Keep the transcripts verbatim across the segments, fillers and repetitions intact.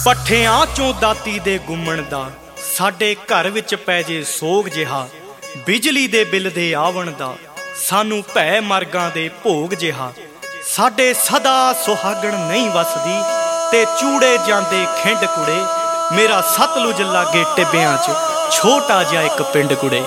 ਪੱਠਿਆਂ ਚੋਂ ਦਾਤੀ ਦੇ ਗੁੰਮਣ ਦਾ ਸਾਡੇ ਘਰ ਵਿੱਚ ਪੈ ਜੇ ਸੋਗ ਜਿਹਾ, ਬਿਜਲੀ ਦੇ ਬਿੱਲ ਦੇ ਆਵਣ ਦਾ ਸਾਨੂੰ ਭੈ ਮਰਗਾਂ ਦੇ ਭੋਗ ਜਿਹਾ। ਸਾਡੇ ਸਦਾ ਸੁਹਾਗਣ ਨਹੀਂ ਵਸਦੀ ਤੇ ਚੂੜੇ ਜਾਂਦੇ ਖਿੰਡ ਕੁੜੇ, ਮੇਰਾ ਸਤਲੁਜ ਲਾਗੇ ਟਿੱਬਿਆਂ 'ਚ ਛੋਟਾ ਜਿਹਾ ਇੱਕ ਪਿੰਡ ਕੁੜੇ।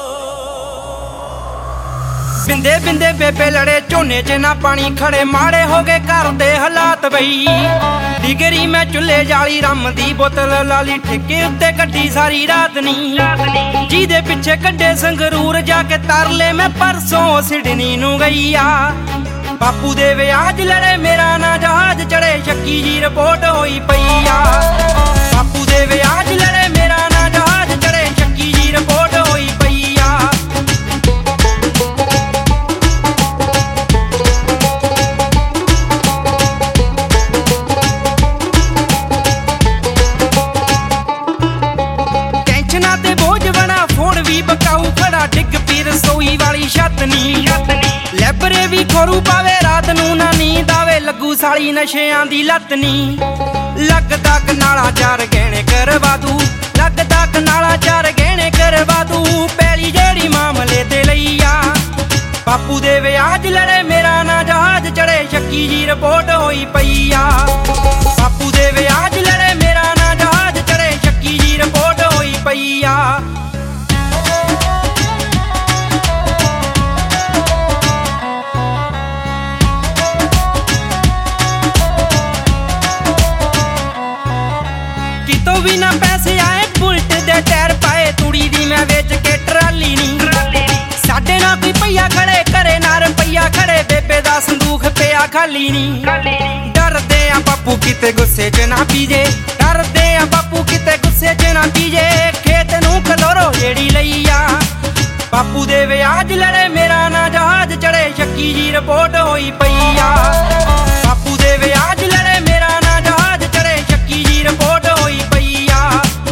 ਬਿੰਦੇ ਬਿੰਦੇ ਬੇਬੇ ਲੜੇ ਝੋਨੇ 'ਚ ਨਾ ਪਾਣੀ ਖੜੇ, ਮਾੜੇ ਹੋ ਗਏ ਘਰ ਦੇ ਹਾਲਾਤ ਬਈ। ਡਿਗਰੀ ਮੈਂ ਚੁੱਲ੍ਹੇ ਜਾਲੀ ਰੰਮ ਦੀ ਬੋਤਲ ਲਾਲੀ, ਠੇਕੇ ਉੱਤੇ ਕੱਢੀ ਸਾਰੀ ਰਾਤ ਨੀ। ਜਿਹਦੇ ਪਿੱਛੇ ਕੱਢੇ ਸੰਗਰੂਰ ਜਾ ਕੇ ਤਰਲੇ, ਮੈਂ ਪਰਸੋਂ ਸਿਡਨੀ ਨੂੰ ਗਈ ਆ। ਬਾਪੂ ਦੇ ਵਿਆਹ 'ਚ ਲੜੇ ਮੇਰਾ ਨਾ ਜਹਾਜ਼ ਚੜੇ, ਸ਼ੱਕੀ ਜੀ ਰਿਪੋਰਟ ਹੋਈ ਪਈ ਆ। ਬਾਪੂ ਦੇ ਵਿਆਹ 'ਚ ਲੜੇ ਮੇਰਾ ਨਾ ਜਹਾਜ਼ ਚੜੇ, ਸ਼ੱਕੀ ਜੀ ਰਿਪੋਰਟ ਹੋਈ ਪਈ ਆ। ਟੈਨਸ਼ਨਾਂ ਤੇ ਬੋਝ ਬਣਾ ਫੋਨ ਵੀ ਬਕਾਊ ਖੜਾ, ਡਿੱਗ ਪੀ ਰਸੋਈ ਵਾਲੀ ਛੱਤ ਨੀ। ਲੈਬਰੇ ਵੀ ਖੋਰੂ ਪਾਵੇ ਰਾਤ ਨੂੰ ਨਾ ਨੀਂਦ ਆਵੇ, ਲੱਗੂ ਸਾਲੀ ਨਸ਼ਿਆਂ ਦੀ ਲੱਤ ਨੀ। ਲੱਗਦਾ ਕਨਾਲਾ ਚਾਰ ਗਹਿਣੇ ਕਰਵਾ ਦੂ, ਲੱਗਦਾ ਕਨਾਲਾ ਚਾਰ ਗਹਿਣੇ ਕਰਵਾ ਦੂ, ਪੈਲੀ ਜਿਹੜੀ ਮਾਮਲੇ ਤੇ ਲਈ ਆ। ਬਾਪੂ ਦੇ ਵਿਆਹ 'ਚ ਲੜੇ ਮੇਰਾ ਨਾ ਜਹਾਜ਼ ਚੜੇ, ਸ਼ੱਕੀ ਜੀ ਰਿਪੋਰਟ ਹੋਈ ਪਈ ਆ। ਬਾਪੂ ਦੇ ਵਿਆਹ 'ਚ ਲੜੇ ਮੇਰਾ ਨਾ ਜਹਾਜ਼ ਚੜੇ, ਸ਼ੱਕੀ ਜੀ ਰਿਪੋਰਟ ਹੋਈ ਪਈ ਆ। ਕਿਤੋਂ ਵੀ ਨਾ ਪੈਸੇ ਆਏ, ਬੁਲਟ ਦੇ ਟਾਇਰ ਪਾਏ, ਤੂੜੀ ਦੀ ਮੈਂ ਵੇਚ ਕੇ ਟਰਾਲੀ ਨੀ। ਸਾਡੇ ਨਾਲ ਕੋਈ ਪਈਆ ਖੜੇ ਘਰੇ ਨਾ ਰੁਪਈਆ ਖੜੇ, ਬੇਬੇ ਦਾ ਸੰਦੂਖ ਪਿਆ ਖਾਲੀ ਨੀ। ਡਰਦੇ ਆ ਬਾਪੂ ਕਿਤੇ ਗੁੱਸੇ 'ਚ ਨਾ ਪੀਜੇ, ਡਰਦੇ ਆ ਬਾਪੂ ਕਿਤੇ ਗੁੱਸੇ 'ਚ ਨਾ ਪੀਜੇ, ਖੇਤ ਨੂੰ ਕਲੋਰੋ ਜਿਹੜੀ ਲਈ ਆ। ਬਾਪੂ ਦੇ ਵਿਆਹ 'ਚ ਲੜੇ ਮੇਰਾ ਨਾ ਜਹਾਜ਼ ਚੜੇ, ਸ਼ੱਕੀ ਜੀ ਰਿਪੋਰਟ ਹੋਈ ਪਈ ਆ। ਬਾਪੂ ਦੇ ਵਿਆਹ 'ਚ ਲੜੇ ਮੇਰਾ ਨਾ ਜਹਾਜ਼ ਚੜੇ, ਸ਼ੱਕੀ ਜੀ ਰਿਪੋਰਟ ਹੋਈ ਪਈ ਆ।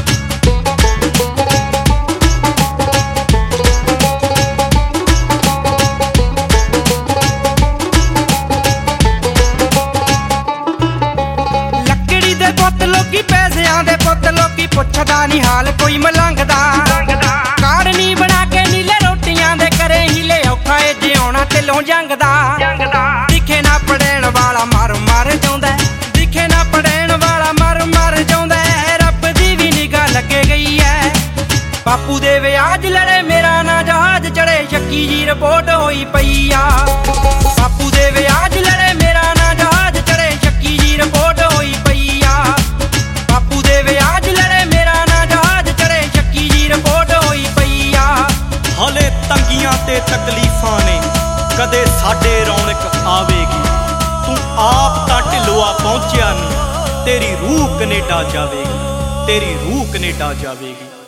ਲੱਕੜੀ ਦੇ ਪੁੱਤ ਲੋਕੀ, ਪੈਸਿਆਂ ਦੇ ਪੁੱਤ ਲੋਕੀ, ਪੁੱਛਦਾ ਨੀ ਹਾਲ ਕੋਈ ਮਲੰਗ ਦਾ। ਕਾਰਡ ਨੀ ਬਣਾ ਕੇ ਨੀਲੇ ਰੋਟੀਆਂ ਦੇ ਕਰੇ ਹੀਲੇ, ਔਖਾ ਏ ਜਿਉਣਾ ਢਿੱਲੋਂ ਜੰਗ ਦਾ। ਦਿਖੇ ਨਾ ਪੜੇਣ ਵਾਲਾ ਮਰ ਮਰ ਜਾਉਂਦਾ, ਦਿਖੇ ਨਾ ਪੜੇਣ ਵਾਲਾ ਮਰ ਮਰ ਜਾਉਂਦਾ, ਰੱਬ ਦੀ ਵੀ ਨਿਗਾਹ ਲੱਗੇ ਗਈ ਐ। ਬਾਪੂ ਦੇ ਵਿਆਹ 'ਚ ਲੜੇ ਮੇਰਾ ਨਾ ਜਹਾਜ਼ ਚੜੇ, ਸ਼ੱਕੀ ਜੀ ਰਿਪੋਰਟ ਹੋਈ ਪਈ ਆ। ਬਾਪੂ ਦੇ ਵਿਆਹ 'ਚ ਲੜੇ ਮੇਰਾ ਨਾ ਜਹਾਜ਼ ਚੜੇ, ਸ਼ੱਕੀ ਜੀ ਰਿਪੋਰਟ ਹੋਈ ਪਈ ਆ। ਬਾਪੂ ਦੇ ਵਿਆਹ 'ਚ ਲੜੇ ਮੇਰਾ ਨਾ ਜਹਾਜ਼ ਚੜੇ, ਸ਼ੱਕੀ ਜੀ ਰਿਪੋਰਟ ਹੋਈ ਪਈ ਆ। ਹਲੇ ਤੰਗੀਆਂ ਤੇ ਤਕਲੀਫਾਂ ਨੇ, ਕਦੇ ਸਾਡੇ ਰੌਣਕ ਆਵੇਗੀ। ਤੂੰ ਆਪ ਤਾਂ ਢਿੱਲੋਆ ਪਹੁੰਚਿਆ ਨਹੀਂ, ਤੇਰੀ ਰੂਹ ਕਨੇਡਾ ਜਾਵੇਗੀ, ਤੇਰੀ ਰੂਹ ਕਨੇਡਾ ਜਾਵੇਗੀ।